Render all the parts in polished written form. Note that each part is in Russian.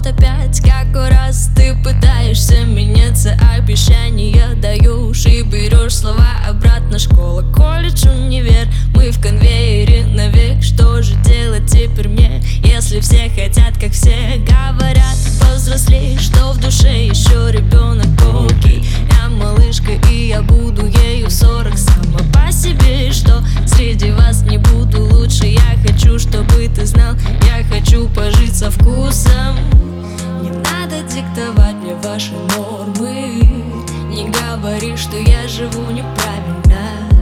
опять, какой раз ты пытаешься меняться, обещания даешь и берешь слова обратно. Школа, колледж, универ, мы в конвейере навек. Что же делать теперь мне, если все хотят, как все говорят? Повзрослей, что в душе еще ребенок, окей. Я малышка, и я буду ею 40 сама по себе. Что среди вас не буду лучше, я хочу, чтобы ты знал, я хочу пожить со вкусом. Не надо диктовать мне ваши нормы, не говори, что я живу неправильно.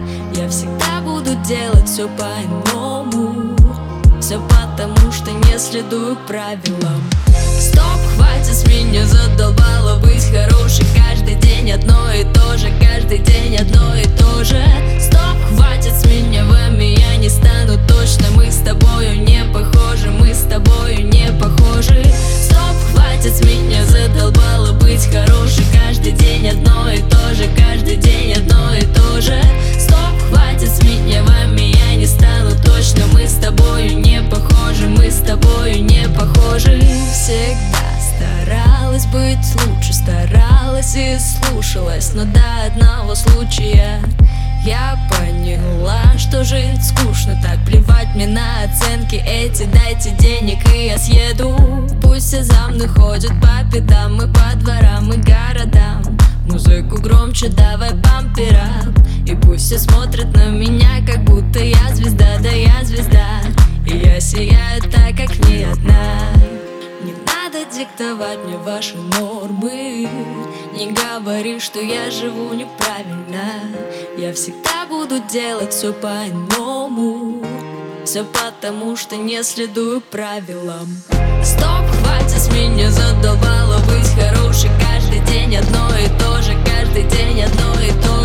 Я всегда буду делать все по-иному, все потому, что не следую правилам. Стоп, хватит, с меня задолбало быть хорошей. Каждый день одно и то же, каждый день одно и то же. Стоп, хватит, с меня вами я не стану точно. Мы с тобою не похожи, мы с тобою не похожи. Стоп, хватит, с меня задолбало быть хорошей. Каждый день одно и то же, каждый день одно и то же. Стоп, хватит, с меня вами я не стану точно. Мы с тобою не похожи, мы с тобою не похожи. Всегда старалась быть лучше, старалась и слушалась, но до одного случая я поняла, что жить скучно. Так плевать мне на оценки эти, дайте денег и я съеду. Пусть все за мной ходят по пятам и по дворам и городам. Музыку громче, давай бампера. И пусть все смотрят на меня, как будто я звезда, да я звезда. И я сияю так, как ни одна. Не надо диктовать мне ваши нормы, не говори, что я живу неправильно. Я всегда буду делать все по-иному, все потому, что не следую правилам. Стоп, хватит, с меня задолбало быть хорошей. Каждый день одно и то же, каждый день одно и то же.